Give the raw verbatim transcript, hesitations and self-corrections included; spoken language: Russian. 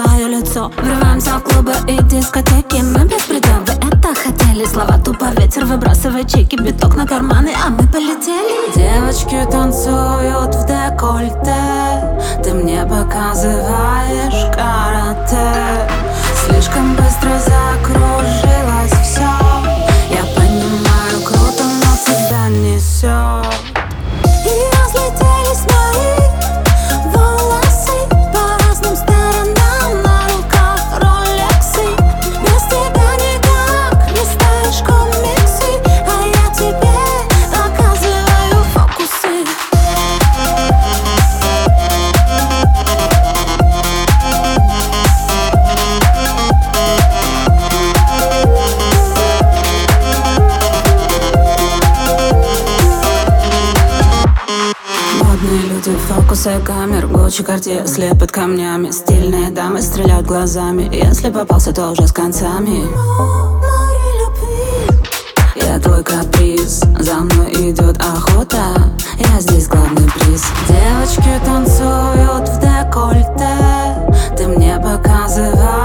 твое лицо. Врываемся в клубы и дискотеки, мы без предела, вы это хотели. Слова тупо ветер, выбрасывай чеки, биток на карманы, а мы полетели. Девочки танцуют в декольте, ты мне показываешь карате. Слишком быстро закружилось все, я понимаю, круто, но тебя несет. И разлетелись мои волосы по разным сторонам, на руках роликсы. Без тебя никак не ставишь комиксы, а я тебе показываю фокусы. Модные люди, фокусы камер, Гуччи, Картье слепят камнями. Стильные дамы стреляют глазами, если попался, то уже с концами. Я твой каприз, за мной идет охота, я здесь главный приз. Девочки танцуют в декольте, ты мне показываешь